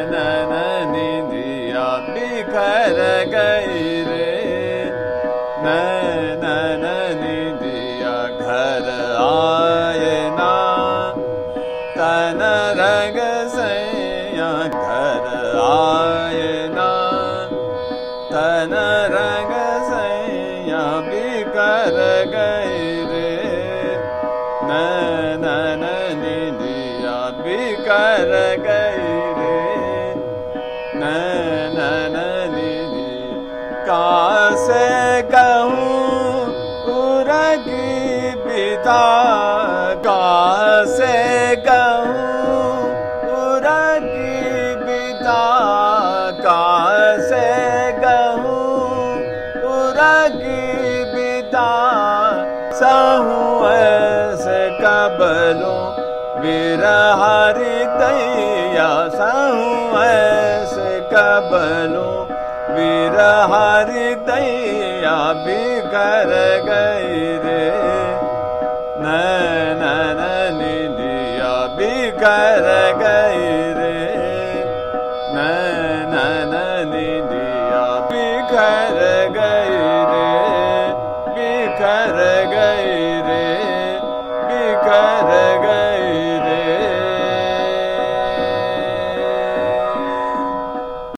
नैन निंदिया बिखर गई रे, नैन निंदिया घर आए ना, तन रंग सैया घर आए ना, तन रंग सैया बिखर गई रे, नैन निंदिया बिखर गई रे, नैन निंदिया कासे कहूँ उरगी बिता, कासे कहूँ उरगी बिता, कासे कहूँ उरगी बिता, सहूँ ऐसे कबलों बिरहारी दैया, सहूँ ऐसे कबलों बिरहारी दैया बिखर गई रे, नैन निंदिया बिखर गई रे, नैन निंदिया बिखर गई।